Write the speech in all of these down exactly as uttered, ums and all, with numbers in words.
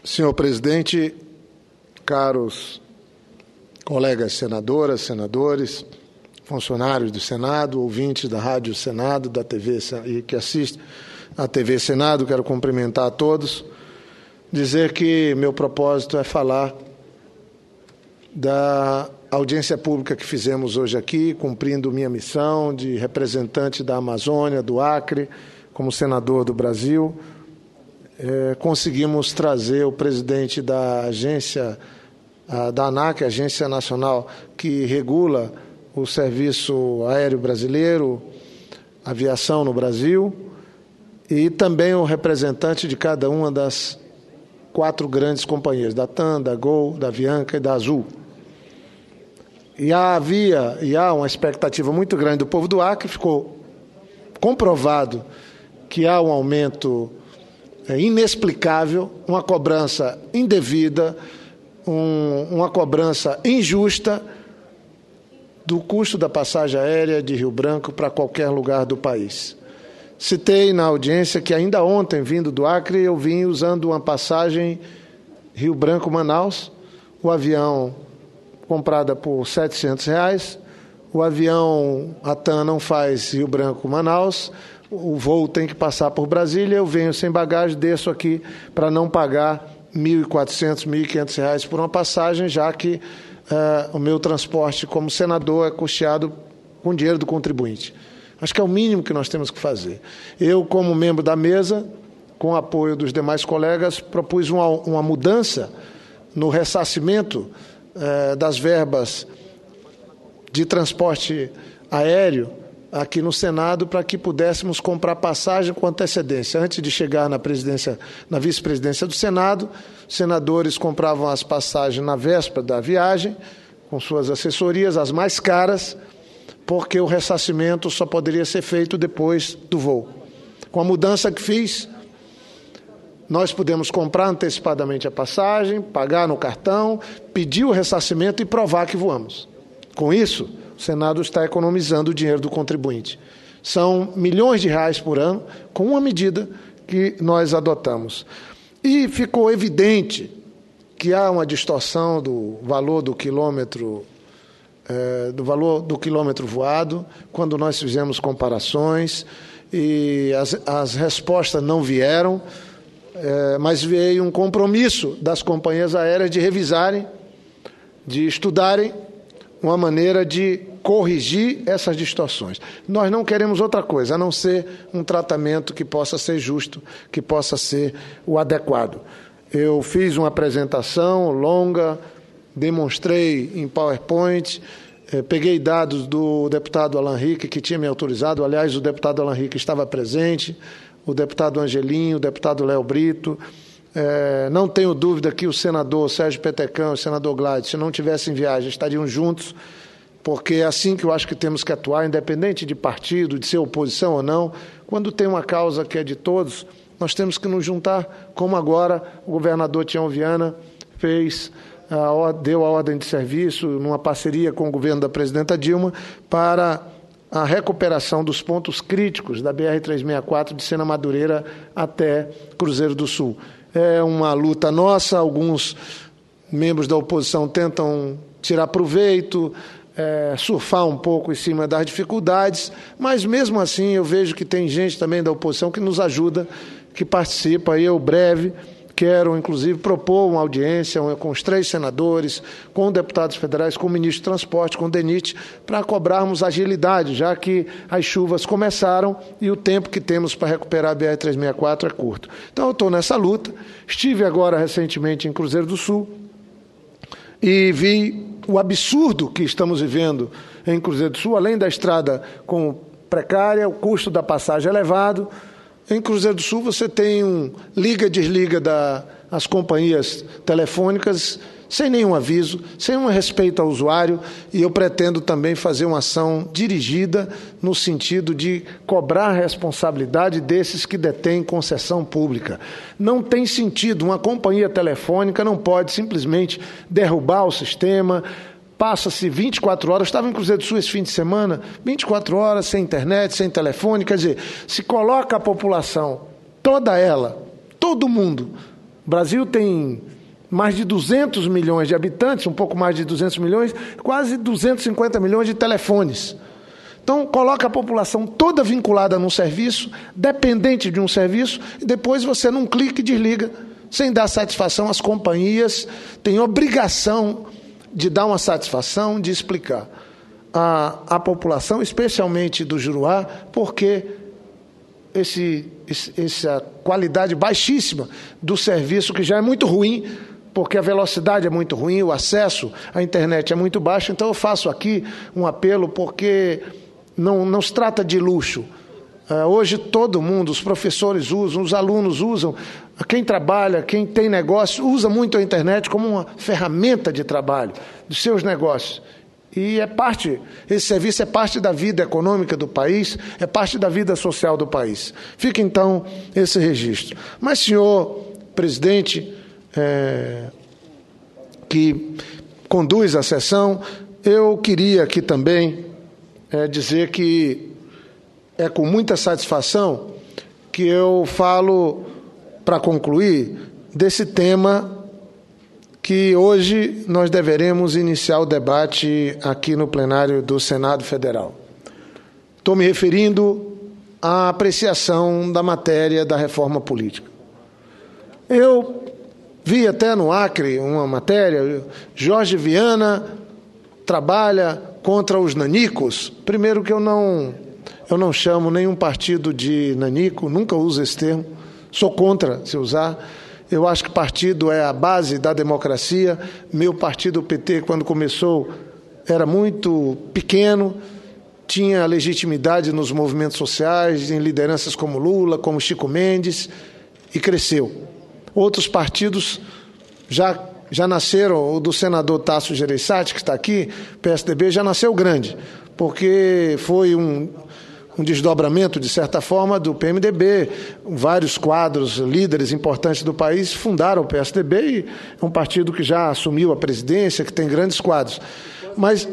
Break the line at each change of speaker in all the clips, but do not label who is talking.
Senhor presidente, caros colegas senadoras, senadores, funcionários do Senado, ouvintes da Rádio Senado, da T V e que assistem à T V Senado, quero cumprimentar a todos, dizer que meu propósito é falar da audiência pública que fizemos hoje aqui, cumprindo minha missão de representante da Amazônia, do Acre, como senador do Brasil. É, conseguimos trazer o presidente da agência, a, da ANAC, Agência Nacional, que regula o serviço aéreo brasileiro, aviação no Brasil, e também o representante de cada uma das quatro grandes companhias, da TAM, da Gol, da Avianca e da Azul. E havia e há uma expectativa muito grande do povo do Acre, ficou comprovado que há um aumento é, inexplicável, uma cobrança indevida, um, uma cobrança injusta do custo da passagem aérea de Rio Branco para qualquer lugar do país. Citei na audiência que ainda ontem, vindo do Acre, eu vim usando uma passagem Rio Branco-Manaus, o avião comprada por setecentos reais, o avião, a TAM não faz Rio Branco-Manaus, o voo tem que passar por Brasília, eu venho sem bagagem, desço aqui para não pagar mil e quatrocentos, mil e quinhentos reais por uma passagem, já que uh, o meu transporte como senador é custeado com dinheiro do contribuinte. Acho que é o mínimo que nós temos que fazer. Eu, como membro da mesa, com o apoio dos demais colegas, propus uma, uma mudança no ressarcimento eh, das verbas de transporte aéreo aqui no Senado para que pudéssemos comprar passagem com antecedência. Antes de chegar na presidência, na vice-presidência do Senado, os senadores compravam as passagens na véspera da viagem, com suas assessorias, as mais caras, porque o ressarcimento só poderia ser feito depois do voo. Com a mudança que fiz, nós pudemos comprar antecipadamente a passagem, pagar no cartão, pedir o ressarcimento e provar que voamos. Com isso, o Senado está economizando o dinheiro do contribuinte. São milhões de reais por ano, com uma medida que nós adotamos. E ficou evidente que há uma distorção do valor do quilômetro É, do valor do quilômetro voado, quando nós fizemos comparações, e as, as respostas não vieram, é, mas veio um compromisso das companhias aéreas de revisarem, de estudarem uma maneira de corrigir essas distorções. Nós não queremos outra coisa, a não ser um tratamento que possa ser justo, que possa ser o adequado. Eu fiz uma apresentação longa, demonstrei em PowerPoint, eh, peguei dados do deputado Alan Rick, que tinha me autorizado, aliás, o deputado Alan Rick estava presente, o deputado Angelinho, o deputado Léo Brito, eh, não tenho dúvida que o senador Sérgio Petecão e o senador Gladys, se não tivessem viagem, estariam juntos, porque é assim que eu acho que temos que atuar, independente de partido, de ser oposição ou não, quando tem uma causa que é de todos, nós temos que nos juntar, como agora o governador Tião Viana fez, A, deu a ordem de serviço, numa parceria com o governo da presidenta Dilma, para a recuperação dos pontos críticos da B R trezentos e sessenta e quatro de Sena Madureira até Cruzeiro do Sul. É uma luta nossa, alguns membros da oposição tentam tirar proveito, é, surfar um pouco em cima das dificuldades, mas mesmo assim eu vejo que tem gente também da oposição que nos ajuda, que participa, e eu breve quero, inclusive, propor uma audiência com os três senadores, com deputados federais, com o ministro do Transporte, com o DENIT, para cobrarmos agilidade, já que as chuvas começaram e o tempo que temos para recuperar a B R trezentos e sessenta e quatro é curto. Então, eu estou nessa luta. Estive agora, recentemente, em Cruzeiro do Sul e vi o absurdo que estamos vivendo em Cruzeiro do Sul, além da estrada com precária, o custo da passagem elevado. Em Cruzeiro do Sul você tem um liga-desliga das companhias telefônicas sem nenhum aviso, sem um respeito ao usuário, e eu pretendo também fazer uma ação dirigida no sentido de cobrar a responsabilidade desses que detêm concessão pública. Não tem sentido, uma companhia telefônica não pode simplesmente derrubar o sistema. Passa-se vinte e quatro horas, estava em Cruzeiro do Sul esse fim de semana, vinte e quatro horas sem internet, sem telefone, quer dizer, se coloca a população, toda ela, todo mundo, O Brasil tem mais de duzentos milhões de habitantes, um pouco mais de duzentos milhões, quase duzentos e cinquenta milhões de telefones. Então, coloca a população toda vinculada num serviço, dependente de um serviço, e depois você, num clique, desliga, sem dar satisfação. As companhias têm obrigação de dar uma satisfação, de explicar à, à população, especialmente do Juruá, porque esse, esse, essa qualidade baixíssima do serviço, que já é muito ruim, porque a velocidade é muito ruim, o acesso à internet é muito baixo. Então, eu faço aqui um apelo, porque não, não se trata de luxo. Uh, hoje todo mundo, os professores usam, os alunos usam, quem trabalha, quem tem negócio, usa muito a internet como uma ferramenta de trabalho dos seus negócios. E é parte, esse serviço é parte da vida econômica do país, é parte da vida social do país. Fica então esse registro. Mas, senhor presidente, é, que conduz a sessão, eu queria aqui também é, dizer que é com muita satisfação que eu falo, para concluir, desse tema que hoje nós deveremos iniciar o debate aqui no plenário do Senado Federal. Estou me referindo à apreciação da matéria da reforma política. Eu vi até no Acre uma matéria, Jorge Viana trabalha contra os nanicos. Primeiro que eu não... Eu não chamo nenhum partido de nanico, nunca uso esse termo, sou contra se usar. Eu acho que partido é a base da democracia. Meu partido, o P T, quando começou, era muito pequeno, tinha legitimidade nos movimentos sociais, em lideranças como Lula, como Chico Mendes, e cresceu. Outros partidos já, já nasceram, o do senador Tasso Gereissati, que está aqui, P S D B, já nasceu grande, porque foi um... um desdobramento, de certa forma, do P M D B. Vários quadros, líderes importantes do país fundaram o P S D B, e é um partido que já assumiu a presidência, que tem grandes quadros. Mas,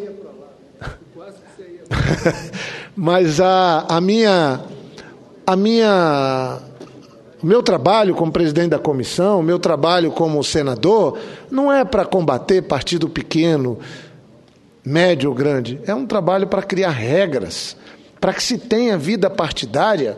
mas a, a minha, a minha, o meu trabalho como presidente da comissão, o meu trabalho como senador, não é para combater partido pequeno, médio ou grande. É um trabalho para criar regras, para que se tenha vida partidária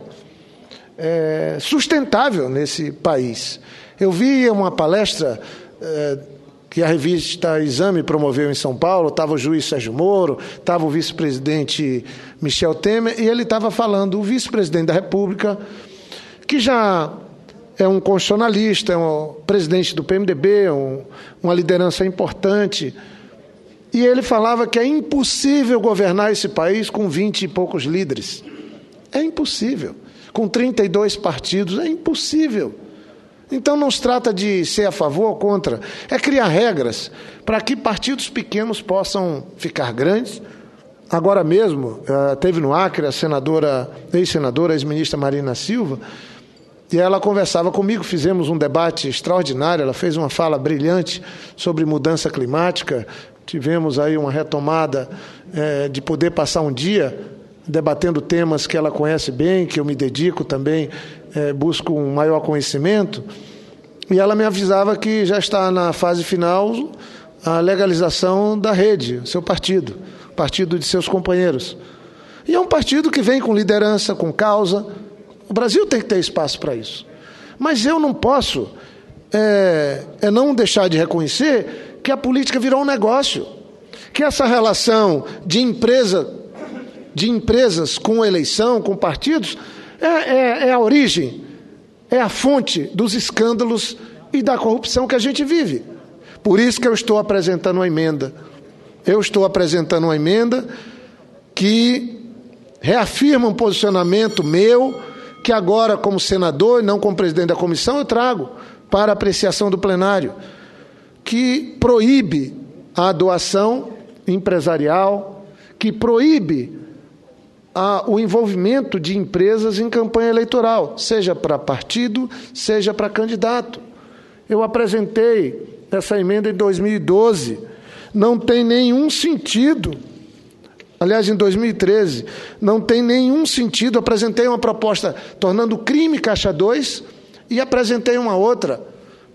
é, sustentável nesse país. Eu vi uma palestra é, que a revista Exame promoveu em São Paulo, estava o juiz Sérgio Moro, estava o vice-presidente Michel Temer, e ele estava falando, o vice-presidente da República, que já é um constitucionalista, é um presidente do P M D B, um, uma liderança importante. E ele falava que é impossível governar esse país com vinte e poucos líderes. É impossível. Com trinta e dois partidos, é impossível. Então não se trata de ser a favor ou contra, é criar regras para que partidos pequenos possam ficar grandes. Agora mesmo, teve no Acre a senadora, ex-senadora, ex-ministra Marina Silva, e ela conversava comigo, fizemos um debate extraordinário, ela fez uma fala brilhante sobre mudança climática. Tivemos aí uma retomada é, de poder passar um dia debatendo temas que ela conhece bem, que eu me dedico também, é, busco um maior conhecimento. E ela me avisava que já está na fase final a legalização da rede, seu partido, partido de seus companheiros. E é um partido que vem com liderança, com causa. O Brasil tem que ter espaço para isso. Mas eu não posso é, é não deixar de reconhecer que a política virou um negócio, que essa relação de empresa, de empresas com eleição, com partidos, é, é, é a origem, é a fonte dos escândalos e da corrupção que a gente vive. Por isso que eu estou apresentando uma emenda. Eu estou apresentando uma emenda que reafirma um posicionamento meu, que agora, como senador e não como presidente da comissão, eu trago para apreciação do plenário, que proíbe a doação empresarial, que proíbe a, o envolvimento de empresas em campanha eleitoral, seja para partido, seja para candidato. Eu apresentei essa emenda em dois mil e doze. Não tem nenhum sentido, aliás, em dois mil e treze, não tem nenhum sentido. Apresentei uma proposta tornando crime Caixa dois e apresentei uma outra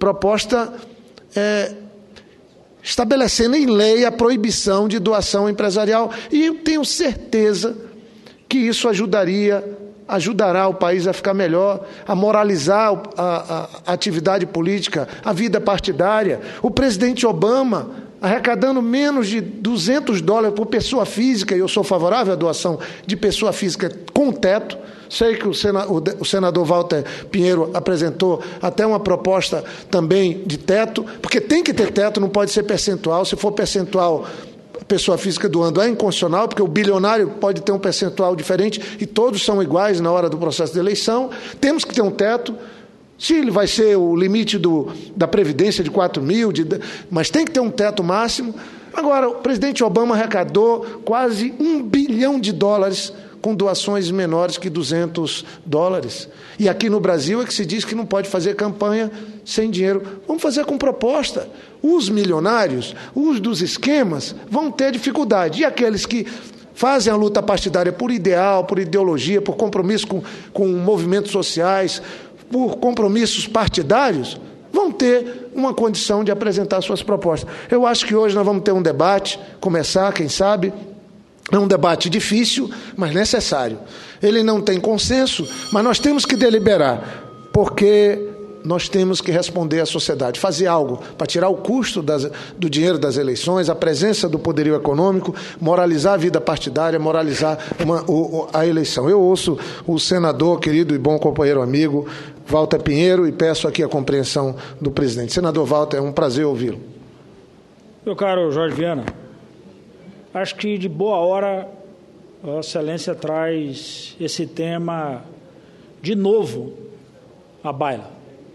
proposta é, estabelecendo em lei a proibição de doação empresarial. E eu tenho certeza que isso ajudaria, ajudará o país a ficar melhor, a moralizar a, a, a atividade política, a vida partidária. O presidente Obama, arrecadando menos de duzentos dólares por pessoa física, e eu sou favorável à doação de pessoa física com teto. Sei que o senador Walter Pinheiro apresentou até uma proposta também de teto, porque tem que ter teto, não pode ser percentual. Se for percentual, pessoa física doando é inconstitucional, porque o bilionário pode ter um percentual diferente e todos são iguais na hora do processo de eleição. Temos que ter um teto. Se ele vai ser o limite do, da Previdência de quatro mil, de, mas tem que ter um teto máximo. Agora, o presidente Obama arrecadou quase um bilhão de dólares com doações menores que duzentos dólares. E aqui no Brasil é que se diz que não pode fazer campanha sem dinheiro. Vamos fazer com proposta. Os milionários, os dos esquemas, vão ter dificuldade. E aqueles que fazem a luta partidária por ideal, por ideologia, por compromisso com, com movimentos sociais, por compromissos partidários, vão ter uma condição de apresentar suas propostas. Eu acho que hoje nós vamos ter um debate, começar, quem sabe. É um debate difícil, mas necessário. Ele não tem consenso, mas nós temos que deliberar, porque nós temos que responder à sociedade, fazer algo para tirar o custo das, do dinheiro das eleições, a presença do poderio econômico, moralizar a vida partidária, moralizar uma, o, a eleição. Eu ouço o senador, querido e bom companheiro amigo, Walter Pinheiro, e peço aqui a compreensão do presidente. Senador Walter, é um prazer ouvi-lo.
Meu caro Jorge Viana, acho que de boa hora a Vossa Excelência traz esse tema de novo à baila.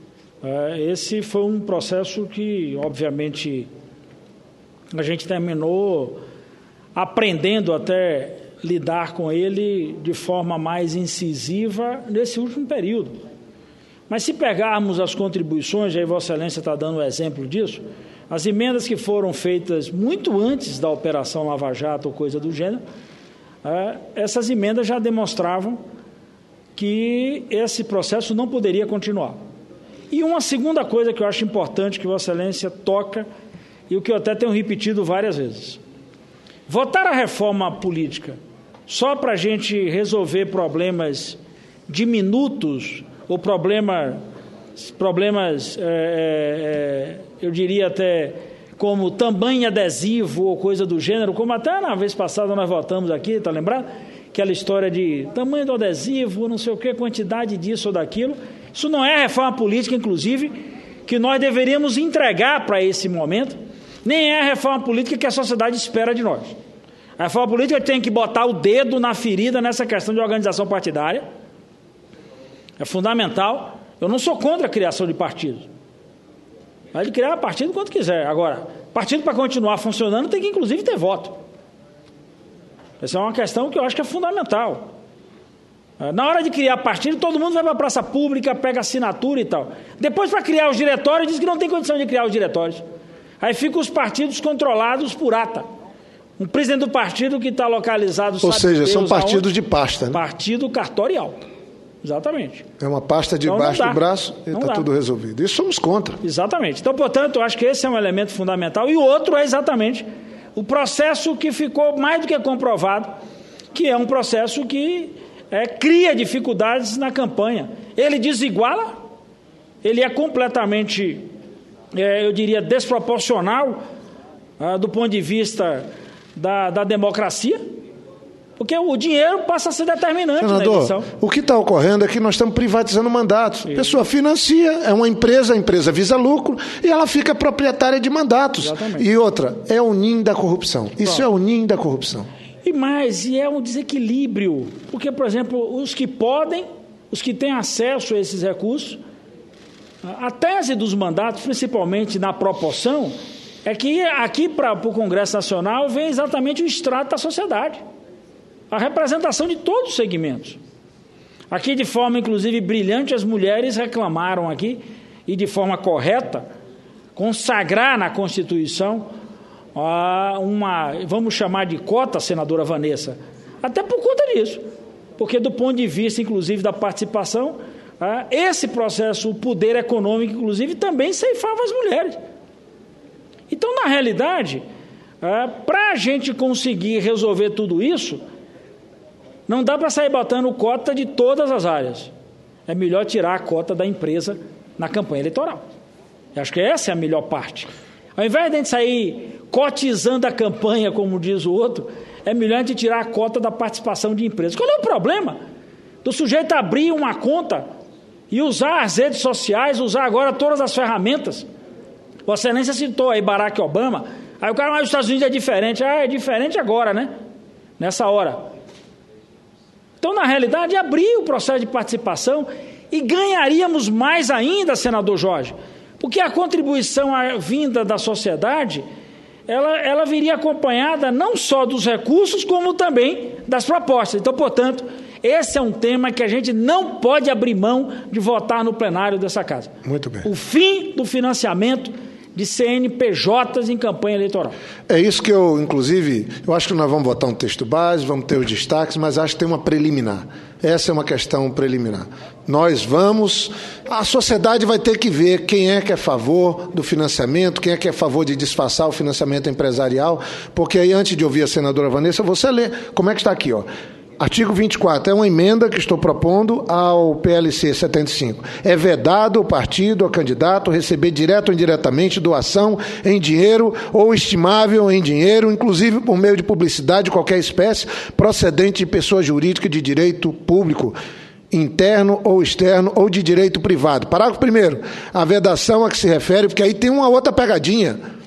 Esse foi um processo que, obviamente, a gente terminou aprendendo até lidar com ele de forma mais incisiva nesse último período. Mas se pegarmos as contribuições, aí Vossa Excelência está dando um exemplo disso, as emendas que foram feitas muito antes da Operação Lava Jato ou coisa do gênero, essas emendas já demonstravam que esse processo não poderia continuar. E uma segunda coisa que eu acho importante que Vossa Excelência toca, e o que eu até tenho repetido várias vezes: votar a reforma política só para a gente resolver problemas diminutos ou problema, problemas, é, é, eu diria até como tamanho adesivo ou coisa do gênero, como até na vez passada nós votamos aqui, está lembrado? Aquela história de tamanho do adesivo, não sei o que, quantidade disso ou daquilo. Isso não é reforma política, inclusive, que nós deveríamos entregar para esse momento, nem é a reforma política que a sociedade espera de nós. A reforma política tem que botar o dedo na ferida nessa questão de organização partidária. É fundamental. Eu não sou contra a criação de partidos. Pode criar partido quanto quiser. Agora, partido para continuar funcionando tem que, inclusive, ter voto. Essa é uma questão que eu acho que é fundamental. Na hora de criar partido, todo mundo vai para a praça pública, pega assinatura e tal. Depois, para criar os diretórios, diz que não tem condição de criar os diretórios. Aí ficam os partidos controlados por ata. Um presidente do partido que está localizado...
Ou seja, são partidos de pasta, né?
Partido cartorial. Exatamente.
É uma pasta debaixo do braço e está tudo resolvido. Isso somos contra.
Exatamente. Então, portanto, eu acho que esse é um elemento fundamental. E o outro é exatamente o processo que ficou mais do que comprovado, que é um processo que é, cria dificuldades na campanha. Ele desiguala, ele é completamente, é, eu diria, desproporcional ah, do ponto de vista da, da democracia, porque o dinheiro passa a ser determinante. Senador, na eleição.
O que está ocorrendo é que nós estamos privatizando mandatos. A pessoa financia, é uma empresa, a empresa visa lucro e ela fica proprietária de mandatos. Exatamente. E outra, é o ninho da corrupção. Isso Bom, é o ninho da corrupção.
E mais, e é um desequilíbrio, porque, por exemplo, os que podem, os que têm acesso a esses recursos, a tese dos mandatos, principalmente na proporção, é que aqui para o Congresso Nacional vem exatamente o extrato da sociedade. A representação de todos os segmentos. Aqui, de forma, inclusive, brilhante, as mulheres reclamaram aqui, e de forma correta, consagrar na Constituição uma, vamos chamar de cota, senadora Vanessa, até por conta disso. Porque, do ponto de vista, inclusive, da participação, esse processo, o poder econômico, inclusive, também ceifava as mulheres. Então, na realidade, para a gente conseguir resolver tudo isso, não dá para sair botando cota de todas as áreas. É melhor tirar a cota da empresa na campanha eleitoral. Eu acho que essa é a melhor parte. Ao invés de a gente sair cotizando a campanha, como diz o outro, é melhor a gente tirar a cota da participação de empresas. Qual é o problema do sujeito abrir uma conta e usar as redes sociais, usar agora todas as ferramentas? Vossa Excelência citou aí Barack Obama. Aí o cara, mas os Estados Unidos é diferente. Ah, é diferente agora, né? Nessa hora. Então, na realidade, abrir o processo de participação e ganharíamos mais ainda, senador Jorge, porque a contribuição vinda da sociedade, ela, ela viria acompanhada não só dos recursos, como também das propostas. Então, portanto, esse é um tema que a gente não pode abrir mão de votar no plenário dessa casa.
Muito bem.
O fim do financiamento de C N P Js em campanha eleitoral.
É isso que eu, inclusive, eu acho que nós vamos votar um texto base, vamos ter os destaques, mas acho que tem uma preliminar. Essa é uma questão preliminar. Nós vamos, a sociedade vai ter que ver quem é que é a favor do financiamento, quem é que é a favor de disfarçar o financiamento empresarial, porque aí, antes de ouvir a senadora Vanessa, você lê como é que está aqui, ó. Artigo vinte e quatro, é uma emenda que estou propondo ao P L C setenta e cinco. É vedado o partido, o candidato, receber direto ou indiretamente doação em dinheiro ou estimável em dinheiro, inclusive por meio de publicidade de qualquer espécie, procedente de pessoa jurídica de direito público, interno ou externo, ou de direito privado. Parágrafo primeiro, a vedação a que se refere, porque aí tem uma outra pegadinha.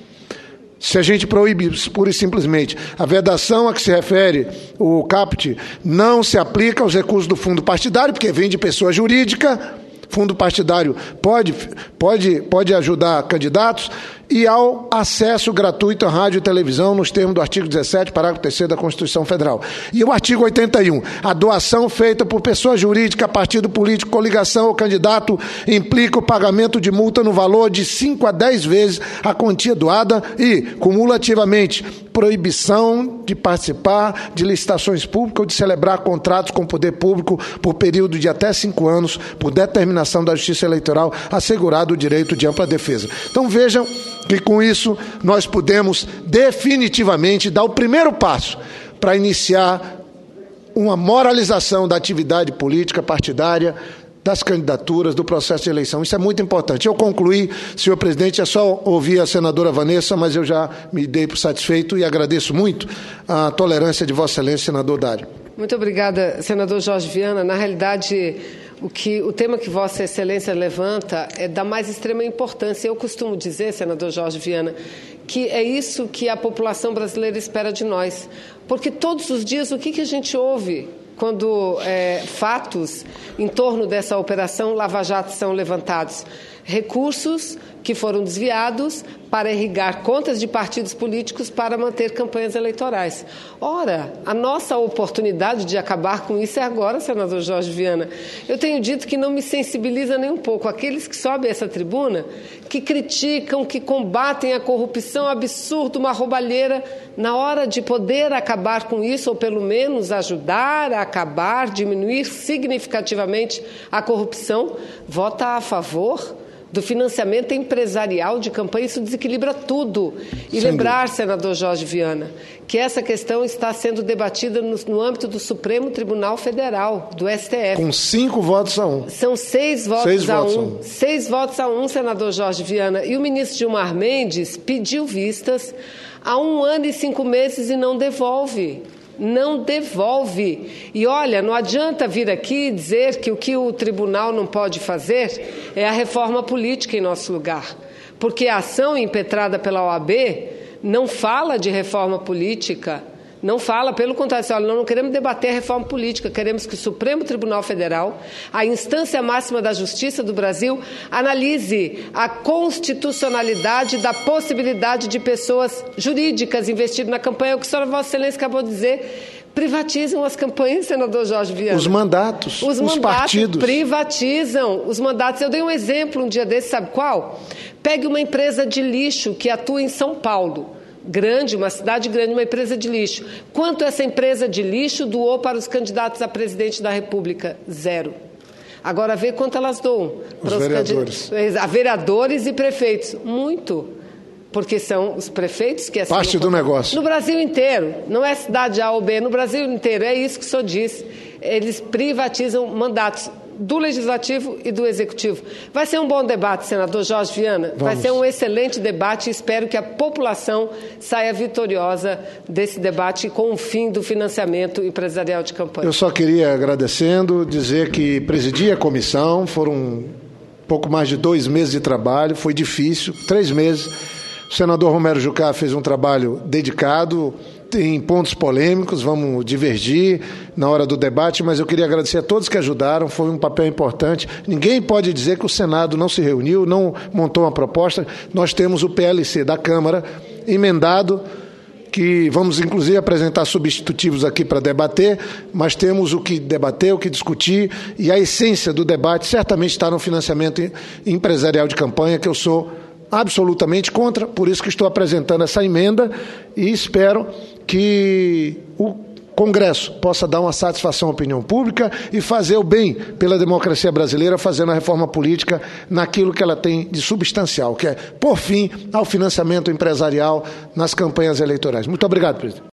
Se a gente proíbe pura e simplesmente a vedação a que se refere o caput, não se aplica aos recursos do fundo partidário, porque vem de pessoa jurídica, fundo partidário pode, pode, pode ajudar candidatos, e ao acesso gratuito à rádio e televisão nos termos do artigo dezessete, parágrafo terceiro da Constituição Federal. E o artigo oitenta e um, a doação feita por pessoa jurídica, partido político, coligação ou candidato implica o pagamento de multa no valor de cinco a dez vezes a quantia doada e, cumulativamente, proibição de participar de licitações públicas ou de celebrar contratos com o poder público por período de até cinco anos, por determinação da Justiça Eleitoral, assegurado o direito de ampla defesa. Então, vejam que com isso nós podemos definitivamente dar o primeiro passo para iniciar uma moralização da atividade política partidária, das candidaturas, do processo de eleição. Isso é muito importante. Eu concluí, senhor presidente, é só ouvir a senadora Vanessa, mas eu já me dei por satisfeito e agradeço muito a tolerância de Vossa Excelência, senador Dário.
Muito obrigada, senador Jorge Viana. Na realidade, o, que, o tema que Vossa Excelência levanta é da mais extrema importância. Eu costumo dizer, senador Jorge Viana, que é isso que a população brasileira espera de nós. Porque todos os dias, o que, que a gente ouve quando é, fatos em torno dessa operação Lava Jato são levantados? Recursos que foram desviados para irrigar contas de partidos políticos para manter campanhas eleitorais. Ora, a nossa oportunidade de acabar com isso é agora, senador Jorge Viana. Eu tenho dito que não me sensibiliza nem um pouco aqueles que sobem essa tribuna, que criticam, que combatem a corrupção absurda, uma roubalheira, na hora de poder acabar com isso, ou pelo menos ajudar a acabar, diminuir significativamente a corrupção, vota a favor do financiamento empresarial de campanha. Isso desequilibra tudo. E Sem lembrar, dúvida. senador Jorge Viana, que essa questão está sendo debatida no, no âmbito do Supremo Tribunal Federal, do S T F.
Com cinco votos a um.
São seis votos, seis a, votos um. a um. Seis votos a um, senador Jorge Viana. E o ministro Gilmar Mendes pediu vistas há um ano e cinco meses e não devolve. Não devolve. E olha, não adianta vir aqui dizer que o que o tribunal não pode fazer é a reforma política em nosso lugar. Porque a ação impetrada pela O A B não fala de reforma política, não fala, pelo contrário, olha, nós não queremos debater a reforma política, queremos que o Supremo Tribunal Federal, a instância máxima da Justiça do Brasil, analise a constitucionalidade da possibilidade de pessoas jurídicas investirem na campanha. O que a senhora Vossa Excelência acabou de dizer, privatizam as campanhas, senador Jorge Viana.
Os mandatos, os, os mandatos partidos.
Privatizam os mandatos. Eu dei um exemplo um dia desse, sabe qual? Pegue uma empresa de lixo que atua em São Paulo. Grande, uma cidade grande, uma empresa de lixo. Quanto essa empresa de lixo doou para os candidatos a presidente da República? Zero. Agora, vê quanto elas doam.
Os vereadores.
Candid... A vereadores e prefeitos. Muito. Porque são os prefeitos que... Assim,
parte do negócio.
No Brasil inteiro. Não é cidade A ou B. No Brasil inteiro. É isso que o senhor disse. Eles privatizam mandatos do Legislativo e do Executivo. Vai ser um bom debate, senador Jorge Viana.
Vamos.
Vai ser um excelente debate e espero que a população saia vitoriosa desse debate com o fim do financiamento empresarial de campanha.
Eu só queria, agradecendo, dizer que presidi a comissão, foram um pouco mais de dois meses de trabalho, foi difícil, três meses. O senador Romero Jucá fez um trabalho dedicado, tem pontos polêmicos, vamos divergir na hora do debate, mas eu queria agradecer a todos que ajudaram, foi um papel importante. Ninguém pode dizer que o Senado não se reuniu, não montou uma proposta. Nós temos o P L C da Câmara emendado, que vamos inclusive apresentar substitutivos aqui para debater, mas temos o que debater, o que discutir, e a essência do debate certamente está no financiamento empresarial de campanha, que eu sou absolutamente contra, por isso que estou apresentando essa emenda e espero que o Congresso possa dar uma satisfação à opinião pública e fazer o bem pela democracia brasileira, fazendo a reforma política naquilo que ela tem de substancial, que é pôr fim ao financiamento empresarial nas campanhas eleitorais. Muito obrigado, presidente.